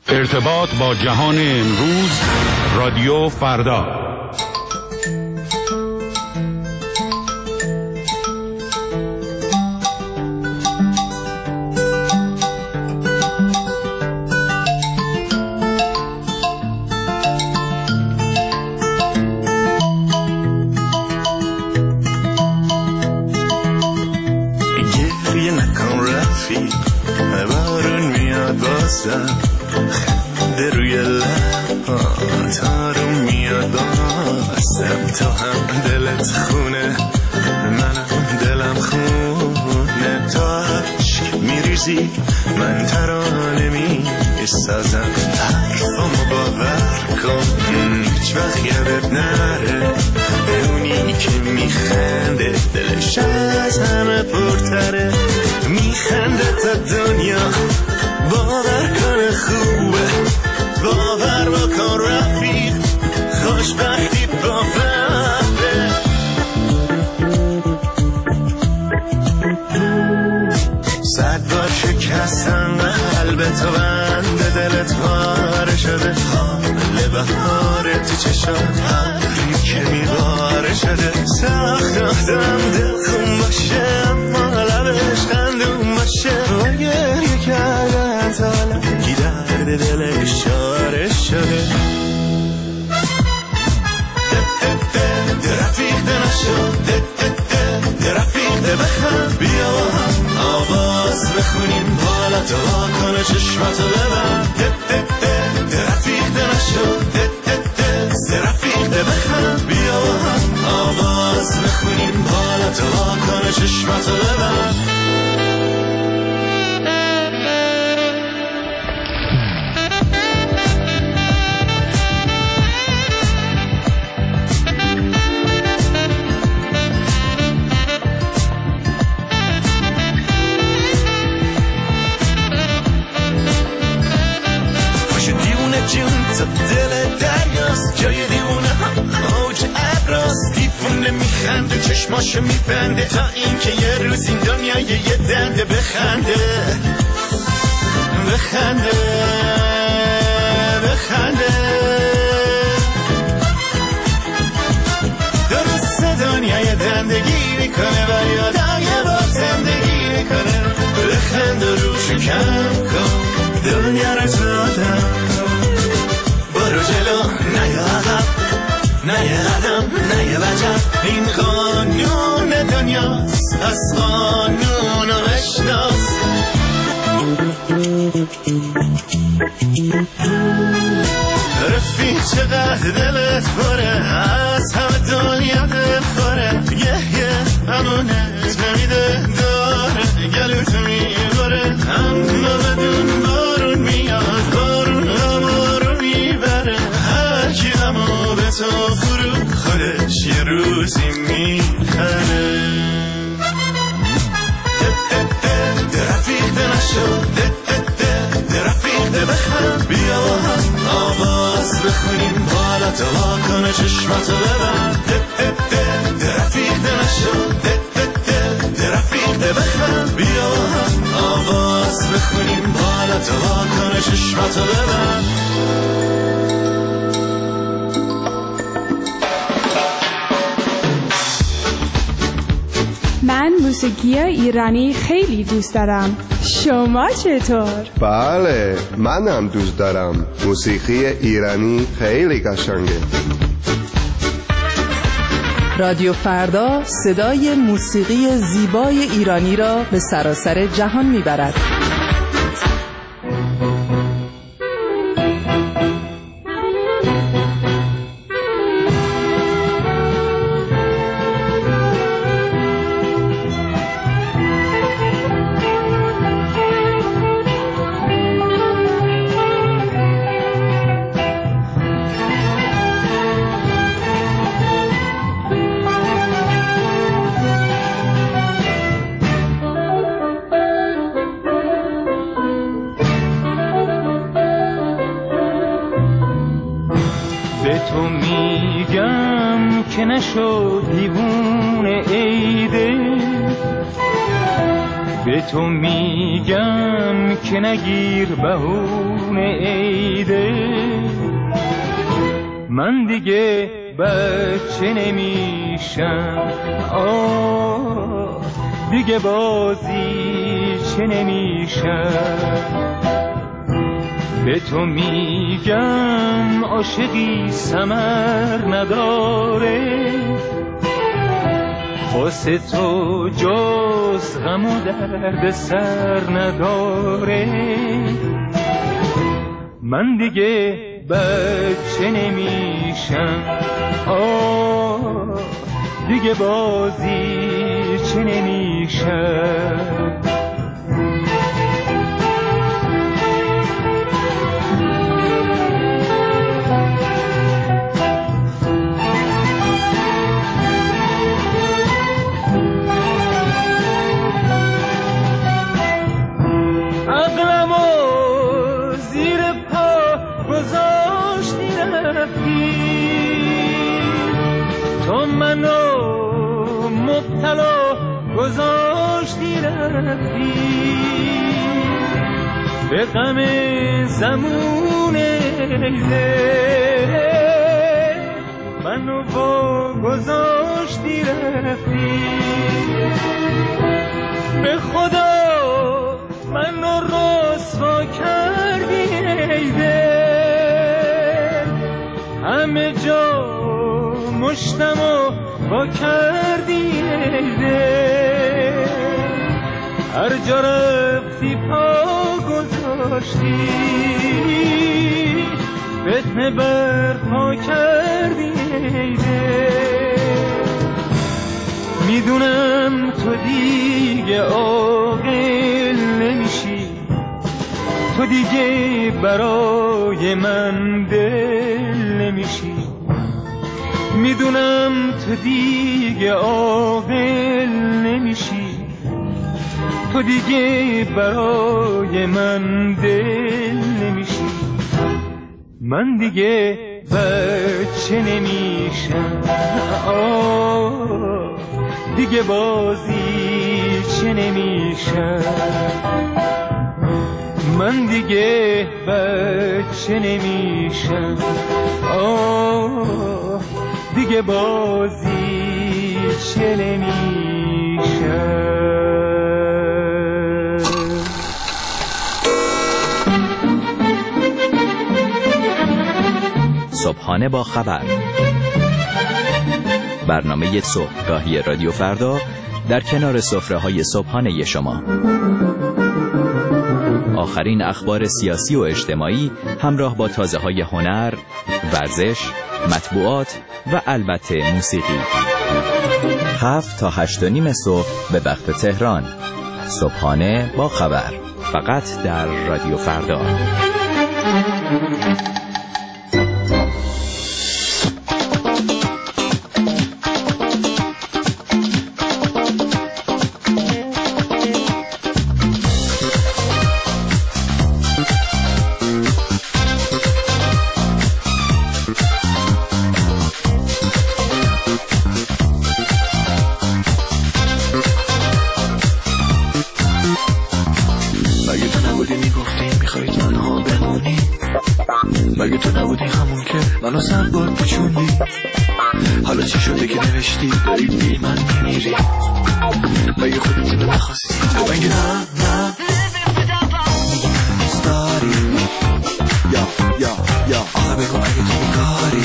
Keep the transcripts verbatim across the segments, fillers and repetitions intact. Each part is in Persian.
ارتباط با جهان امروز، رادیو فردا. گریه نکن رفیق، بارون میاد بازم، خنده روی لبات آروم میاد بازم. تو هم دلت خونه، منم دلم خونه. تو عشق میریزی، من ترانه میسازم. حرفامو باور کن، هیچ وقت یادت نره. اونی که میخنده دلش از همه پرتره. میخنده تا دنیا باور کنه خوبه. باور بکن رفیق، خوشبختی با فرده. صد بار شکستن قلب تو، بند دلت پاره شده. حال بهار تو چشات ابری که میباره شده. سخت آدم دل خون باشه، اما لبش خندون باشه. و گریه کردن تا لبی درد دلش شاره شده. رفیق ده نشو، رفیق ده بخند. بیا با هم آواز بخونیم، حالا تو واکنه چشماتو ببند. رفیق ده نشو، رفیق ده بخند. بیا با هم آواز بخونیم، حالا تو واکنه چشماتو ببند. جون تو دل دریاست، جای دیونه هم اوج ابراست. دیوونه میخنده، چشماشو میبنده، تا این که یه روز این دنیا یه دنده. بخنده بخنده بخنده. درست دنیا یه دنده گیری کنه و یادم یه بار زندگی میکنه. بخند و روشو کم کن، دنیا رو زادم. برو جلو، نه یه عقب، نه یه قدم، نه یه وجب. این قانون دنیاست، از قانون رو بشناس. رفیق چقدر دلت پره، از همه دنیا دل خوره. یه یه امونت نمیده داره، گلوت میباره. اما بدون بارون میاد، بارون همو رو میبره. هر کی همو به تو فرو، خودش یه روزی میخره. رفیق ده نشو، رفیق ده بخند. بیا با هم آواز بخونیم، حالا تو واکنه چشماتو ببند. رفیق ده نشو، رفیق ده بخند. بیا با هم آواز بخونیم، حالا تو واکنه چشماتو ببند. من موسیقی ایرانی خیلی دوست دارم. شما چطور؟ بله، منم دوست دارم. موسیقی ایرانی خیلی قشنگه. رادیو فردا صدای موسیقی زیبای ایرانی را به سراسر جهان میبرد. تو میگم که نشو دیوونه ای دل، به تو میگم که نگیر بهونه عیده، من دیگه بچه نمیشم، آه دیگه بازی چه نمیشم. به تو میگم عاشقی ثمر نداره، واسه تو جز غم و درد سر نداره، من دیگه بچه نمیشم، آه دیگه بازی چه نمیشم. تو منو مبتلا گذاشتی رفتی، به غم زمون لیله منو با گذاشتی رفتی. به خدا منو رسوا کردی ایده، همه جا مشتمو با کردی ایده، هر جا رفتی پا گذاشتی، فتنه برپا کردی ایده. میدونم تو دیگه عاقل نمیشی، تو دیگه برای من دل نمیشی، میدونم تو دیگه عاقل نمیشی، تو دیگه برای من دل نمیشی، من دیگه بچه نمیشم، آه دیگه بازی چه نمیشم، من دیگه بچه نمیشم، آه دیگه بازی چه نمیشم. صبحانه با خبر، برنامه صبحگاهی رادیو فردا در کنار سفره‌های صبحانه شما. آخرین اخبار سیاسی و اجتماعی همراه با تازه‌های هنر، ورزش، مطبوعات و البته موسیقی. هفت تا هشت و نیم صبح به وقت تهران. صبحانه با خبر، فقط در رادیو فردا. مگه تو نبودی همون که منو سر بار بچونی؟ حالا چی شده که نوشتی داری بی من میمیری؟ مگه خودت رو نخواستی؟ مگه نه نه میگی من نیست داری یا یا یا آخه بگو اگه تو بیکاری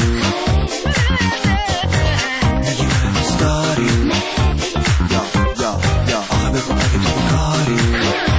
میگی من نیست داری یا یا یا آخه بگو اگه تو بیکاری.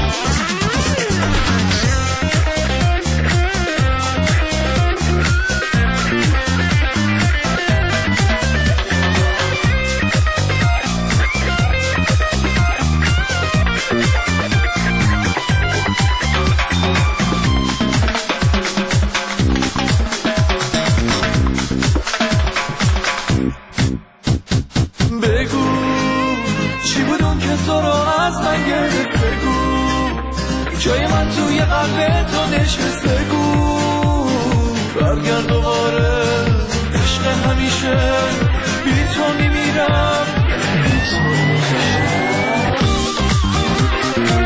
جای من توی قلب تو نشسته، گو برگرد دوباره عشق همیشه، بی تو میمیرم، بی تو میمیرم.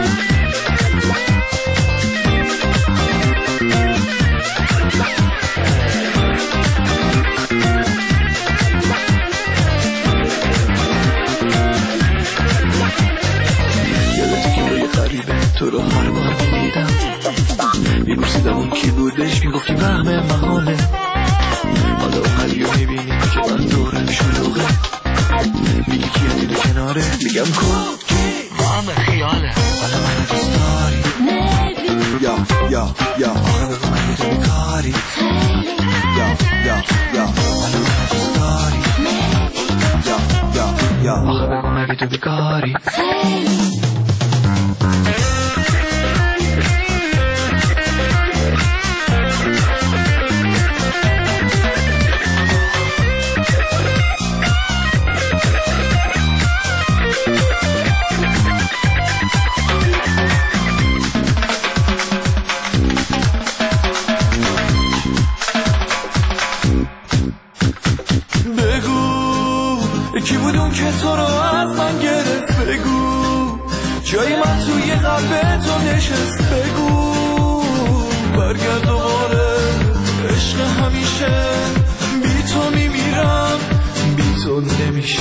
میپرسیدم اون کی بودش، میگفتی وهم محاله. حالا اومدی و میبینی که من دورم شلوغه، میگی کیه دیده کناره، میگم کوکی با همه خیاله. حالا من دوست داری یا یا یا آخه بگو من میدونی کاری یا یا یا حالا من دوست داری یا یا یا آخه بگو من میدونی کاری. کی بود اون که تو رو از من گرفت؟ بگو جای من توی قلب تو نشست. بگو برگرد دوباره عشق همیشه، بی تو میمیرم بی تو نمیشه.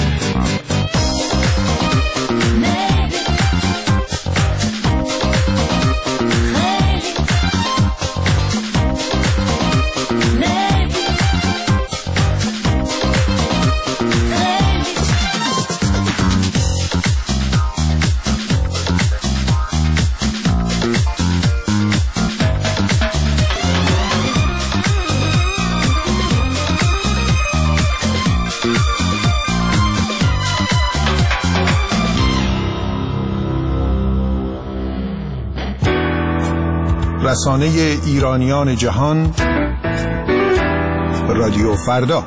رسانه ایرانیان جهان، رادیو فردا.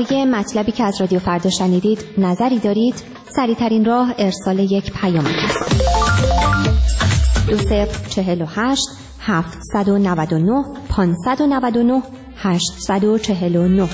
درباره مطلبی که از رادیو فردا شنیدید نظری دارید؟ سریع‌ترین راه ارسال یک پیام است. دو صفر چهل و هشت هفتصد و نود و نه پانصد و نود و نه هشتصد و چهل و نه.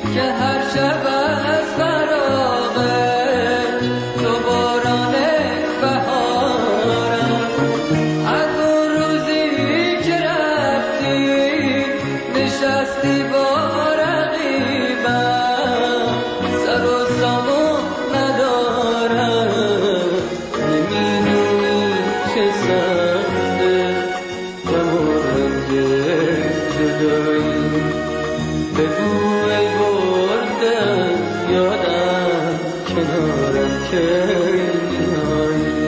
شب از فراغ تو باران رنج جدایی بگو ای برده یادم کنارم که میایی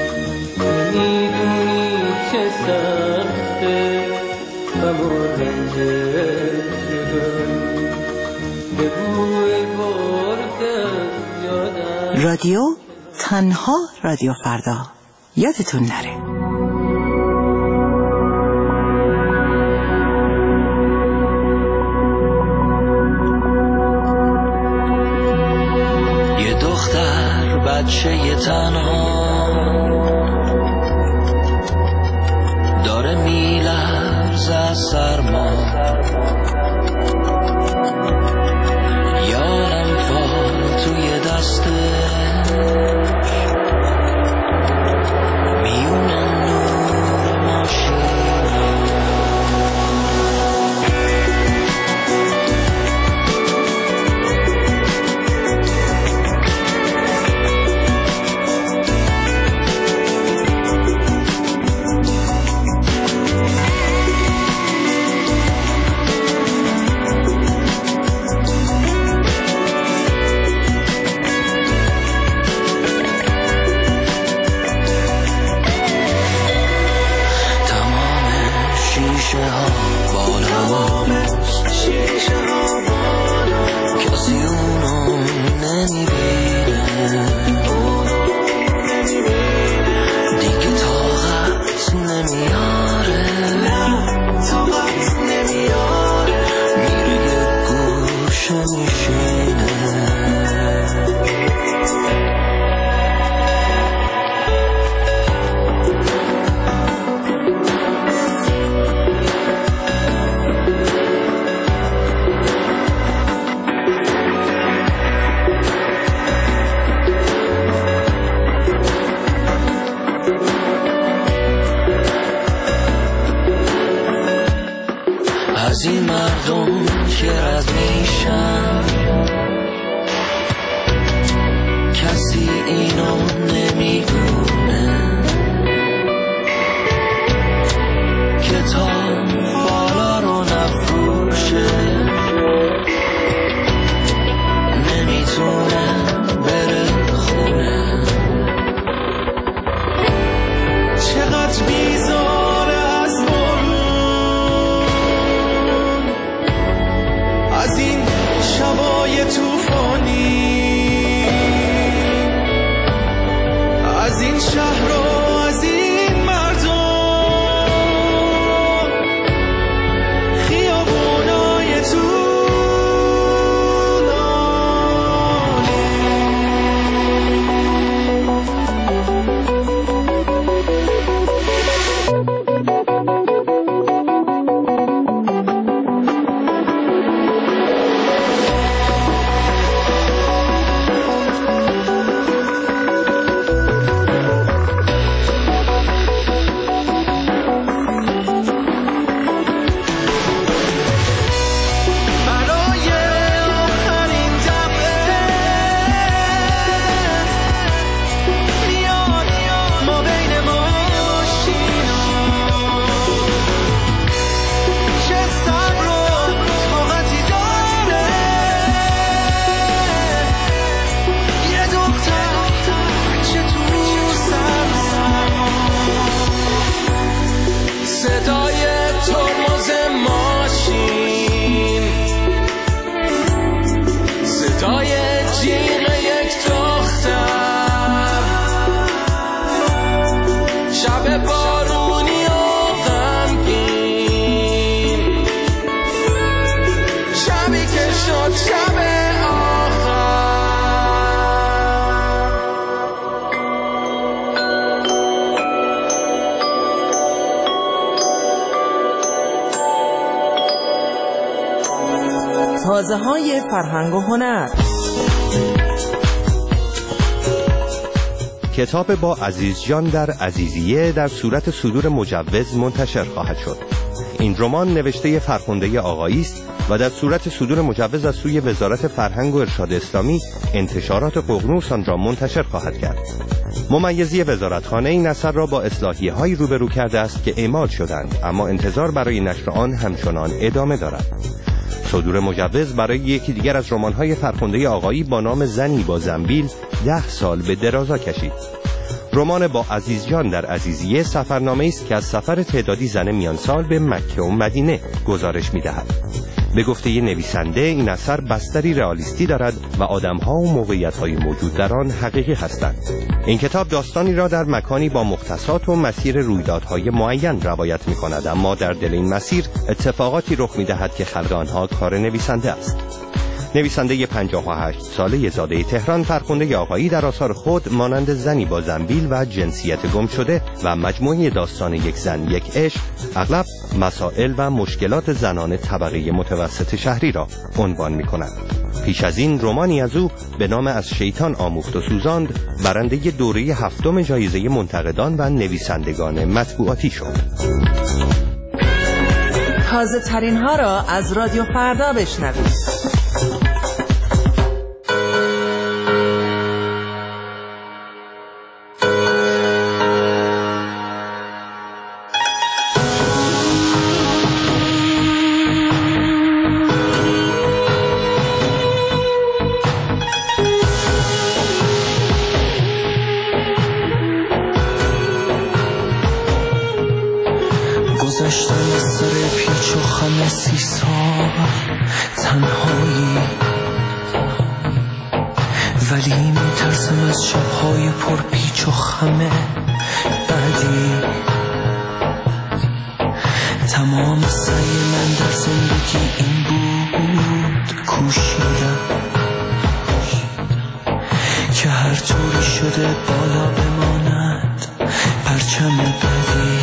میدونی چه سخته غم و رنج جدایی بگو ای برده یادم. رادیو تنها رادیو فردا، یادتون نره. بچه ی تنها داره میلرزه از سرما یارم فال توی دستش میونم نور ماشین از این مردم که رد میشن کسی اینو نمیدونه کتاب بالا رو نفروشه نمیتونه بره خونه چقدر بیزاره از از این شبای توفانی از این شهر و از این مردم خیابونای تازه های فرهنگ و هنر. کتاب با عزیز جان در عزیزیه در صورت صدور مجوز منتشر خواهد شد. این رمان نوشته فرخنده آقایی است و در صورت صدور مجوز از سوی وزارت فرهنگ و ارشاد اسلامی انتشارات ققنوس آن را منتشر خواهد کرد. ممیزی وزارتخانه این اثر را با اصلاحیه‌هایی روبرو کرده است که اعمال شدند، اما انتظار برای نشر آن همچنان ادامه دارد. صدور مجوز برای یکی دیگر از رمان‌های فرخنده آقایی با نام زنی با زنبیل ده سال به درازا کشید. رمان با عزیزجان در عزیزیه سفرنامه‌ای است که از سفر تعدادی زن میان سال به مکه و مدینه گزارش می‌دهد. به گفته نویسنده این اثر بستری رئالیستی دارد و آدم‌ها و موقعیت‌های موجود در آن حقیقی هستند. این کتاب داستانی را در مکانی با مختصات و مسیر رویدادهای معین روایت می‌کند، اما در دل این مسیر اتفاقاتی رخ می‌دهد که خلق آنها کار نویسنده است. نویسنده پنجاه و هشت ساله زاده تهران فرخنده آقایی در آثار خود مانند زنی با زنبیل و جنسیت گم شده و مجموعه داستان یک زن یک عشق اغلب مسائل و مشکلات زنان طبقه متوسط شهری را عنوان می کند. پیش از این رمانی از او به نام از شیطان آموخت و سوزاند برنده دوره هفتم جایزه منتقدان و نویسندگان مطبوعاتی شد. تازه ترین ها را از رادیو فردا بشنوید. گذشتم از سر پیچ و خم سی سال تنهایی، ولی میترسم از شبهای پر پیچ و خم بعدی. تمام سعی من در زندگی این بود کوشیدم که هر طوری شده بالا بماند پرچم بعدی.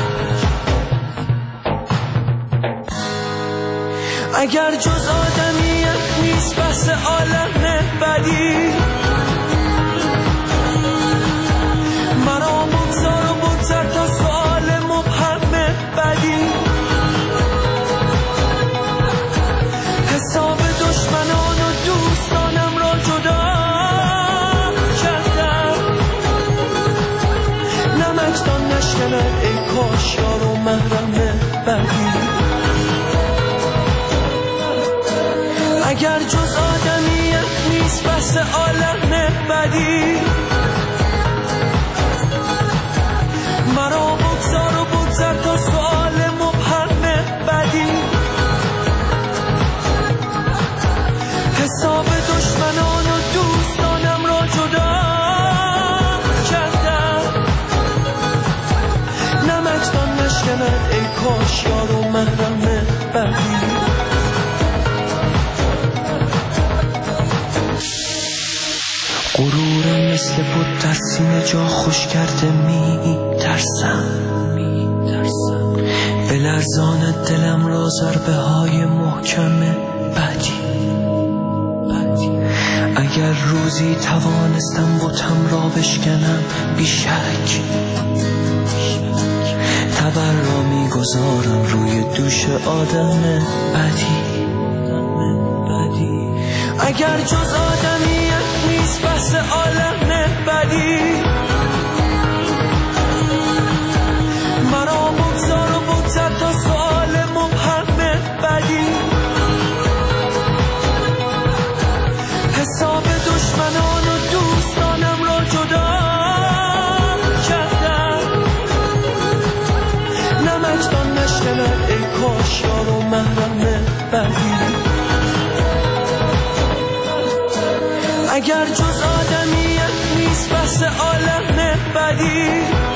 اگر جز آدمیت نیست بس عالم بدی، مرا بگذار و بگذر تا سؤال مبهم بدی. حساب دشمنان و دوستانم را جدا کردم، نمکدان نشکند ای کاش یار و محرم بدی. اگر جز آدمیت نیست بس عالم بدی، مرا بگذار و بگذر تا سؤال مبهم بدی. حساب دشمنان و دوستانم را جدا کردم، نمکدان نشکند ای کاش یار و محرم بدی. غرورم مثل بود در سینه جا خوش کرده می ترسم، به لرزان دلم را ضربه های محکم بعدی. اگر روزی توانستم بتم را بشکنم بیشک، تبر را می گذارم روی دوش آدم بعدی. اگر جز آدمیت نیست بس عالم بدی، مرا بگذار و بگذر تا سؤال مبهم بدی. حساب دشمنان و دوستانم را جدا کردم، نمکدان نشکند ای کاش یار و محرم بدی. اگر جز آدمیت نیست بس عالم بدی،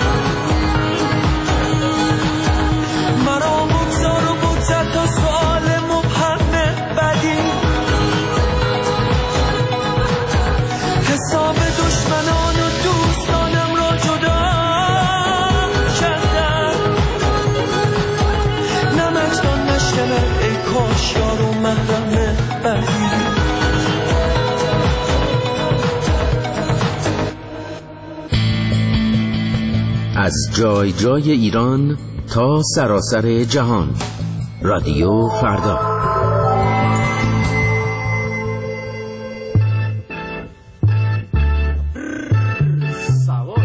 مرا بگذار و بگذر تا سؤال مبهم بدی. حساب دشمنان و دوستانم را جدا کردم، نمکدان نشکند ای کاش یار و محرم بدی. از جای جای ایران تا سراسر جهان، رادیو فردا. سوار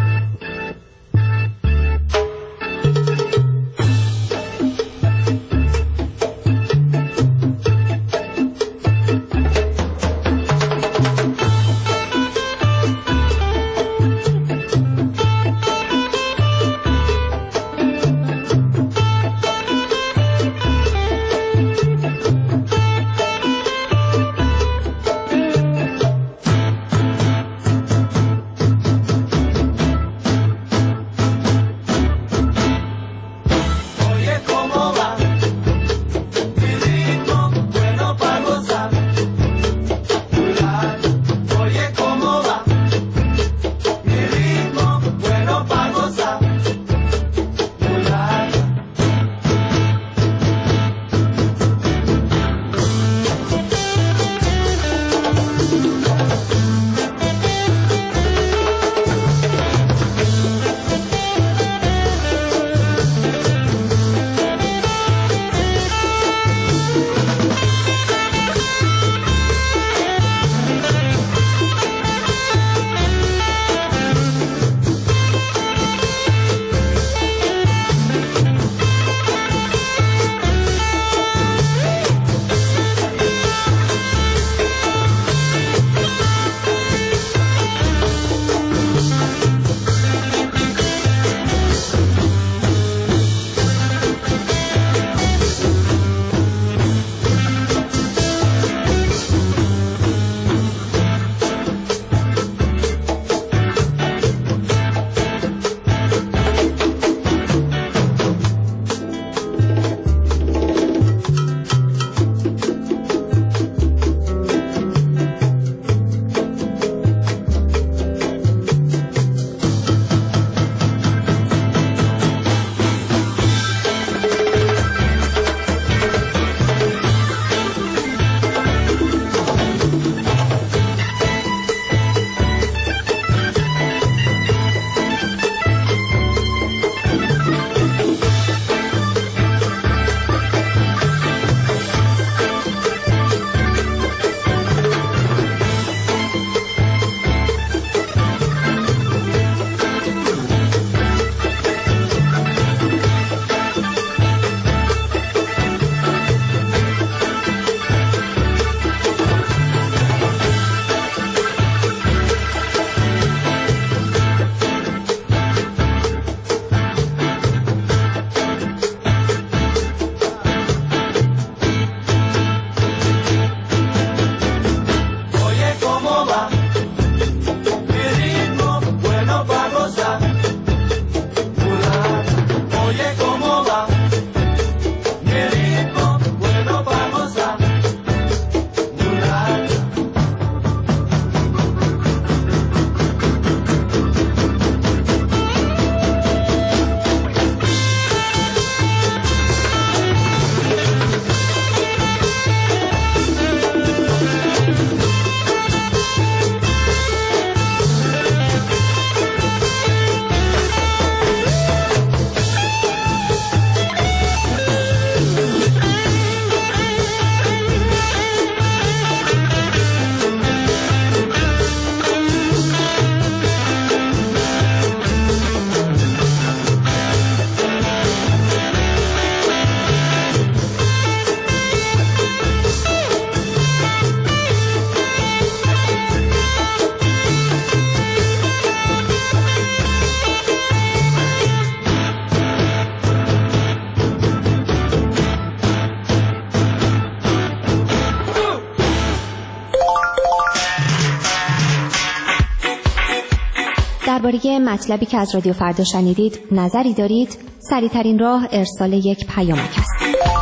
درباره مطلبی که از رادیو فردا شنیدید نظری دارید؟ سریع‌ترین راه ارسال یک پیامک است.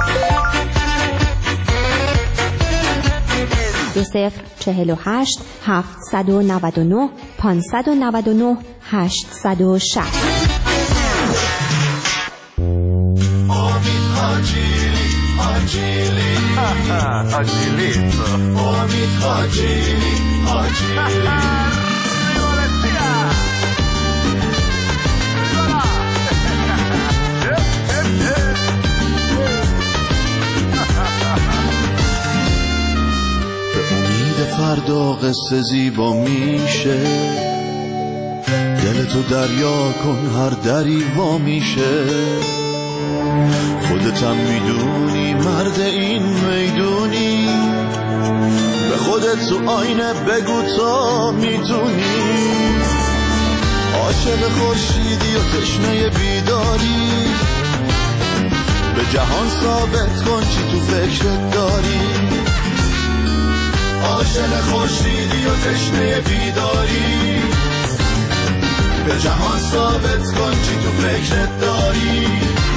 دو صفر چهل و هشت هفتصد و نود و نه پانصد و نود و نه هشتصد و شصت. امید حاجیلی حاجیلی حاجیلی امید حاجیلی حاجیلی فردا قصه زیبا میشه، دل تو دریا کن هر دری وا میشه. خودتم میدونی مرد این میدونی، به خودت تو آینه بگو تا میتونی. عاشق خورشیدی و تشنه بیداری، به جهان ثابت کن چی تو فکرت داری. عاشق خورشیدی و تشنه بیداری، به جهان ثابت کن چی تو فکرت داری.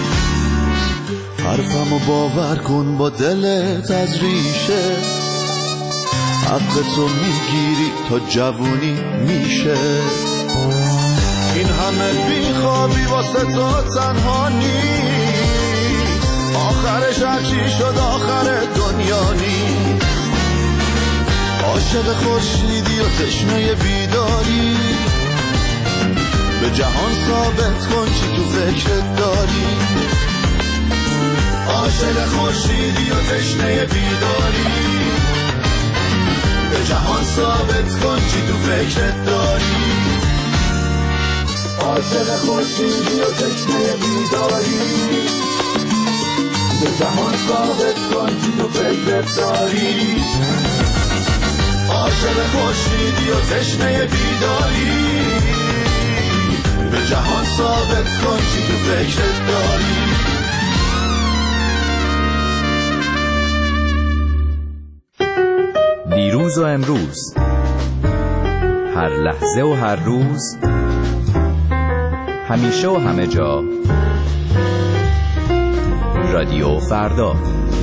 حرفمو باور کن با دلت از ریشه، حق تو میگیری تا جوونی میشه. این همه بیخوابی واسه تو تنها نیست، آخرش هرچی شد آخر دنیا نیست. عاشق خورشیدی و تشنه بیداری، به جهان ثابت کن چی تو فکرت داری. عاشق خورشیدی و تشنه بیداری، به جهان ثابت کن چی تو فکرت داری. عاشق خورشیدی و تشنه بیداری، به جهان ثابت کن چی تو فکرت داری. عاشق خورشیدی و تشنه بیداری، به جهان ثابت کن چی تو فکرت داری. دیروز و امروز، هر لحظه و هر روز، همیشه و همه جا، رادیو فردا.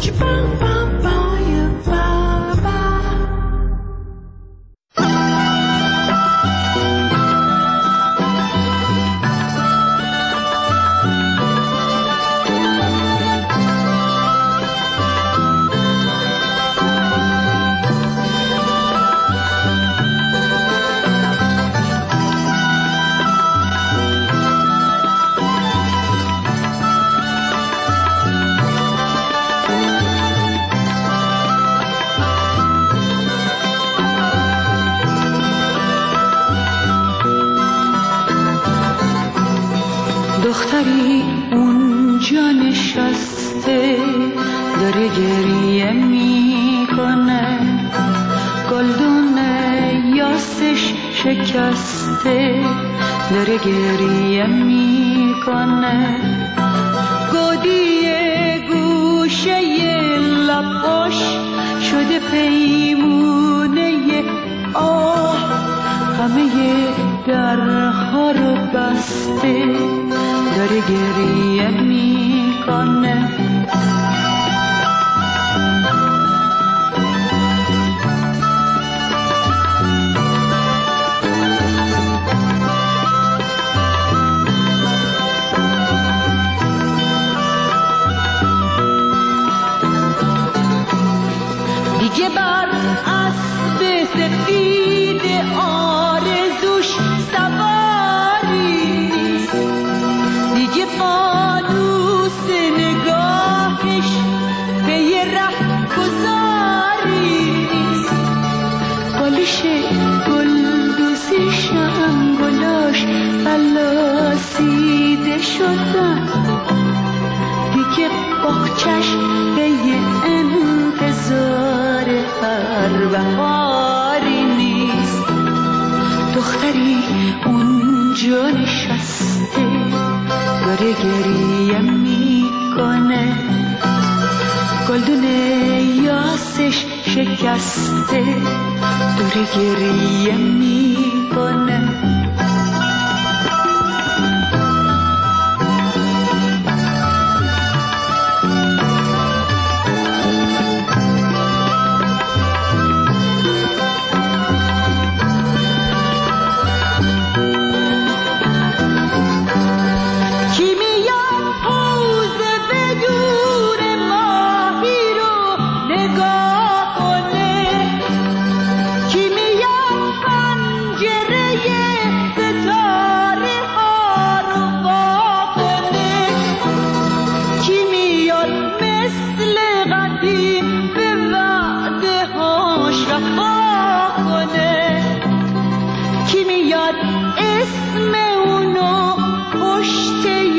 دختری اونجا نشسته داره گریه میکنه، گلدون یاسش شکسته داره گریه میکنه. گودی گوشه لباش شده پیمونه آه، همه درها رو بسته داره گریه میکنه. دیگه بر اسب سفید آرزوش سواری نیست، دیگه فانوس نگاهش به یه ره گذاری نیست. بالش گل دوزیشم گلاش فلاسیده شدن، دیگه باغچش به یه انتظار هر بهاری نیست. دختری اونجا نشسته داره گریه میکنه، گلدون یاسش شکسته داره گریه میکنه.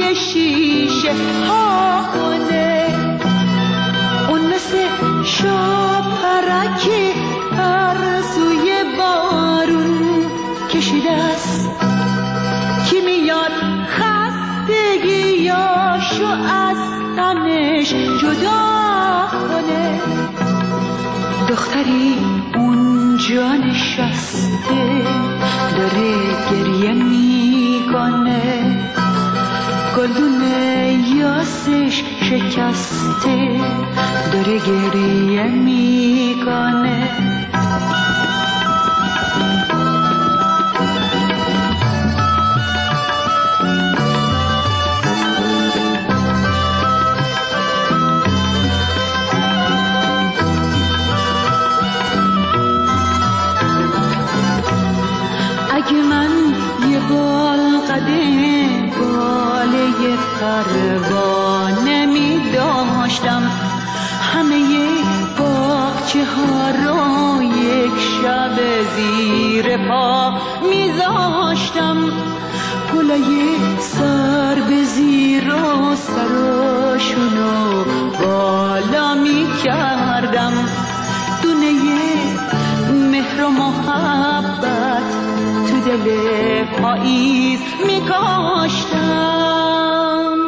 های شیشه هانه، اون مثل شاپرک ترسوی بارون کشیده است، کی میاد خستگیاشو از تنش جدا کنه. دختری اونجا نشسته داره گریه میکنه، گلدون یاسش شکسته داره گریه میکنه. اگه من یه بال قدم باله پروانه می داشتم، همه باغچه ها رو یک شب زیر پا می زاشتم، گلای سر به زیر و سراشونو بالا می کردم، دونه مهر و محبت تو دل پاییز می کاشتم.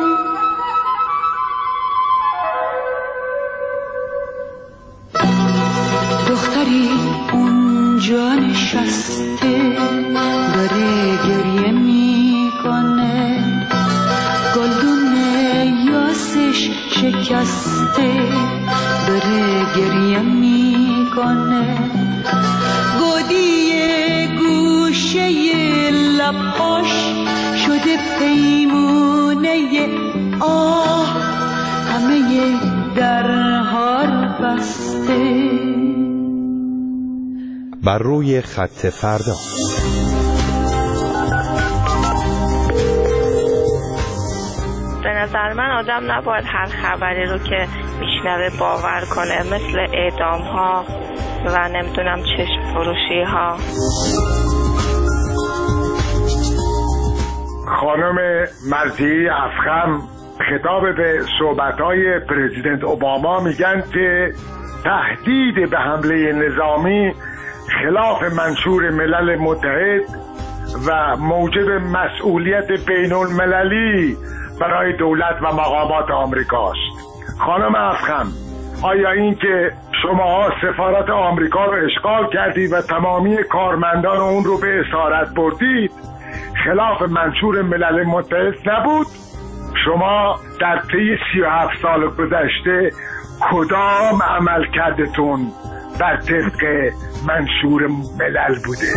دختری اونجا نشسته داره گریه میکنه، گلدون یاسش شکسته داره گریه میکنه، گودی گوشه لباش شده پیمونه آه، همه درها رو بسته. بر روی خط فردا. به نظر من آدم نباید هر خبری رو که میشنوه باور کنه، مثل اعدام ها و نمیدونم چشم فروشی ها. خانم مرضی افخم خطاب به صحبت‌های پرزیدنت اوباما میگن که تهدید به حمله نظامی خلاف منشور ملل متحد و موجب مسئولیت بین المللی برای دولت و مقامات آمریکاست. خانم افخم، آیا این که شما سفارت آمریکا رو اشغال کردید و تمامی کارمندان اون رو به اسارت بردید خلاف منشور ملل متحد نبود؟ شما در طی سی و هفت سال گذشته کدام عمل کردتون بر طبق منشور ملل بوده؟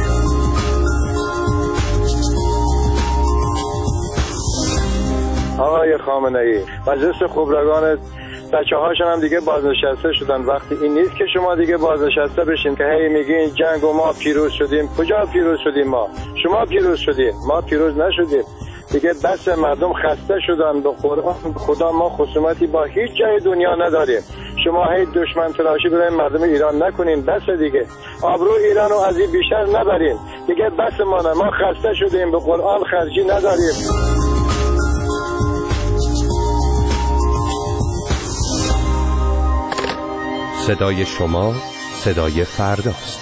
آقای خامنه‌ای، مجلس خبرگان بچه هاشون هم دیگه بازنشسته شدن. وقتی این نیست که شما دیگه بازنشسته بشین که هی میگین جنگ و ما پیروز شدیم. کجا پیروز شدیم؟ ما شما پیروز شدیم، ما پیروز نشدیم. دیگه بس مردم خسته شدن. به قرآن خدا ما خصومتی با هیچ جای دنیا نداریم. شما هی دشمن تراشی برای مردم ایران نکنین. بس دیگه، آبرو ایران رو از این بیشتر نبرین دیگه. بس ما نه، ما خسته شدیم. به قرآن خرجی نداریم. صدای شما صدای فرداست.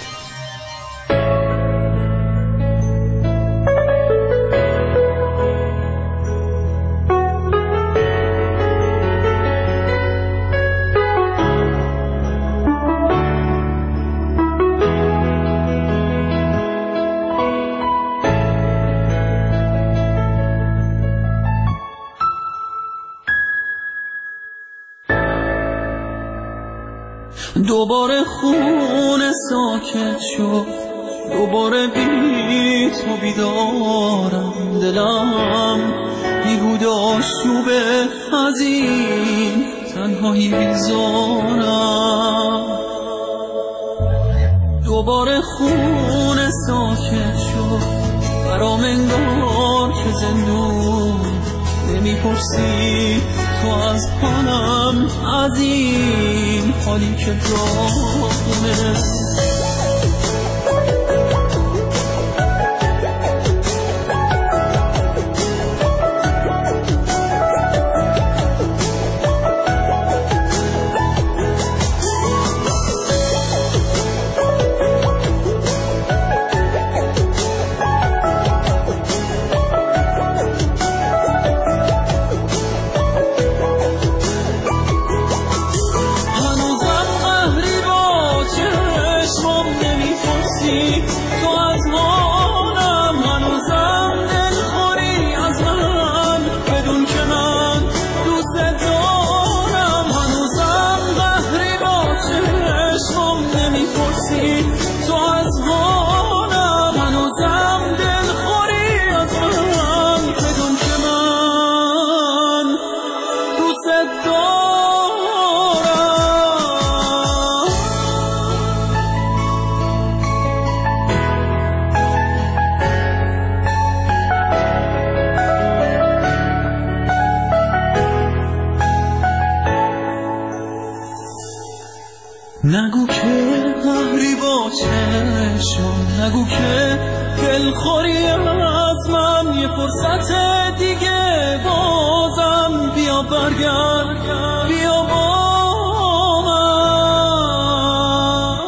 دوباره خونه ساکت شد، دوباره بی تو بیدارم، دلم بیهوده آشوبه از این تنهایی بیزارم. دوباره خونه ساکت شد، برام انگار که زندون نمیپرسی تو از حالم، از این حالی که داغونه. نگو که قهری با چشم، نگو که دلخوری از من، یه فرصت دیگه بازم بیا برگرد، بیا با من.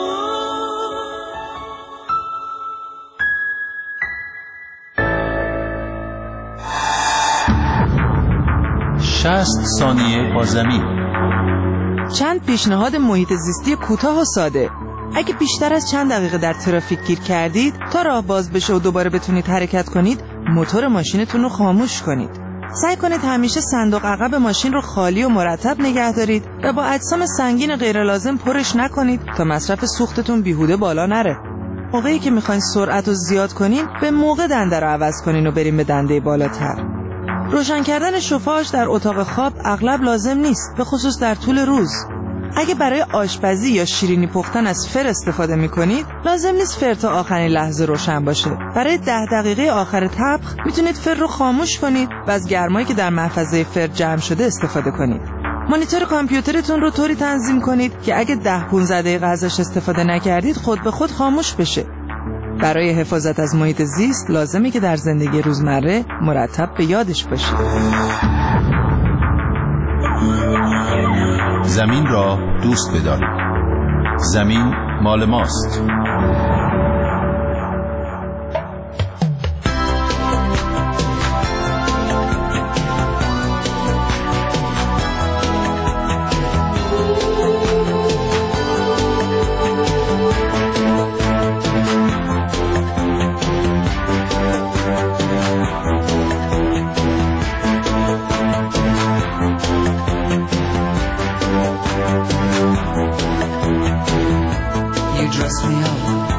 شصت ثانیه با زمین. چند پیشنهاد محیط زیستی کوتاه و ساده. اگه بیشتر از چند دقیقه در ترافیک گیر کردید، تا راه باز بشه و دوباره بتونید حرکت کنید، موتور ماشینتون رو خاموش کنید. سعی کنید همیشه صندوق عقب ماشین رو خالی و مرتب نگه دارید و با اجسام سنگین غیر لازم پرش نکنید تا مصرف سوختتون بیهوده بالا نره. موقعی که میخواین سرعت رو زیاد کنین، به موقع دنده رو عوض کنین و بریم به دنده بالاتر. روشن کردن شوفاژ در اتاق خواب اغلب لازم نیست، به خصوص در طول روز. اگه برای آشپزی یا شیرینی پختن از فر استفاده میکنید، لازم نیست فر تا آخرین لحظه روشن باشه. برای ده دقیقه آخر طبخ میتونید فر رو خاموش کنید و از گرمایی که در محفظه فر جمع شده استفاده کنید. مانیتور کامپیوترتون رو طوری تنظیم کنید که اگه ده پانزده دقیقه ازش استفاده نکردید خود به خود خاموش بشه. برای حفاظت از محیط زیست لازمه که در زندگی روزمره مرتب به یادش باشید. زمین را دوست بدارید. زمین مال ماست. You dress me up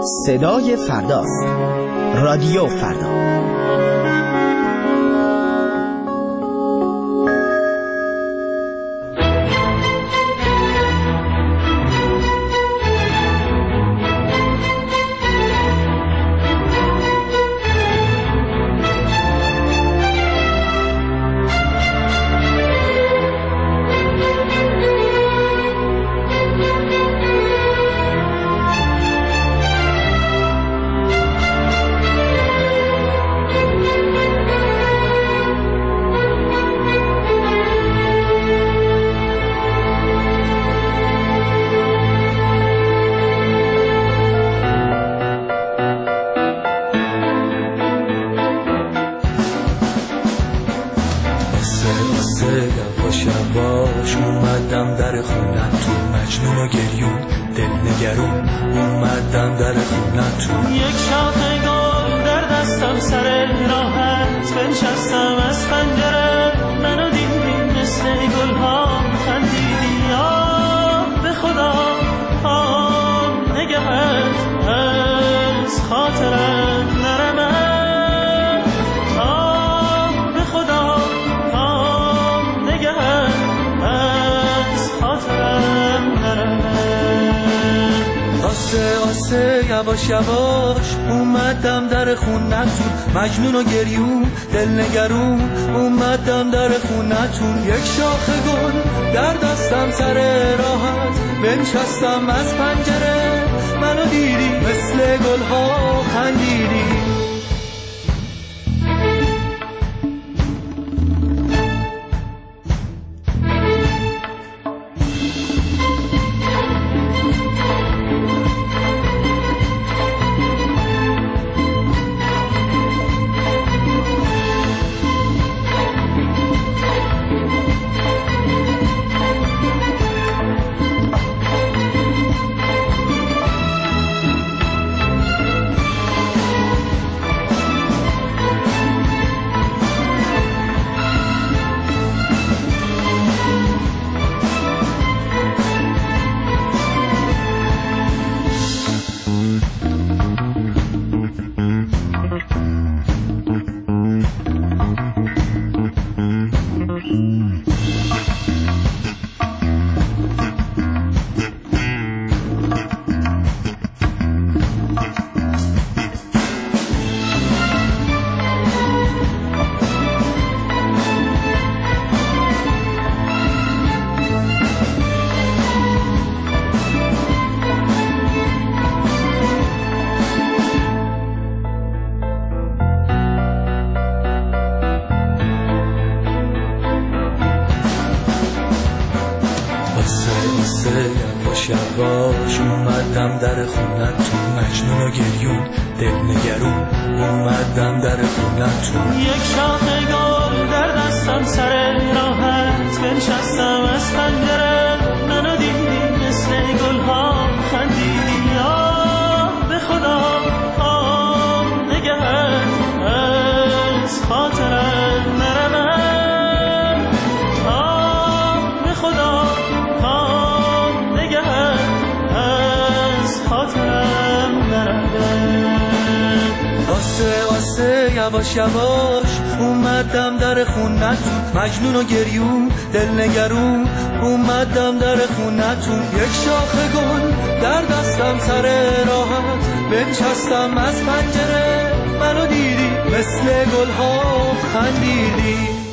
صدای فرداست. رادیو فردا. یواش یواش اومدم در خونتون، مجنون و گریون دل نگرون اومدم در خونتون. یک شاخه گل در دستم سر راحت بنشستم از پنجره، منو دیدی مثل گلها خندیدی. یواش یواش اومدم در خونتون، مجنون و گریون دل نگرون اومدم در خونتون. یک شاخه گل در دستم سر راحت بنشستم از پنجره، منو دیدی مثل گلها خندیدی. آه به خدا آه نگهت از خاطرت نرمد. آه به خدا آسه آسه یواش یواش اومدم در خونتون، مجنون و گریون دل نگرون اومدم در خونتون. یک شاخه گل در دستم سر راحت بنشستم از پنجره، منو دیدی مثل گلها خندیدی.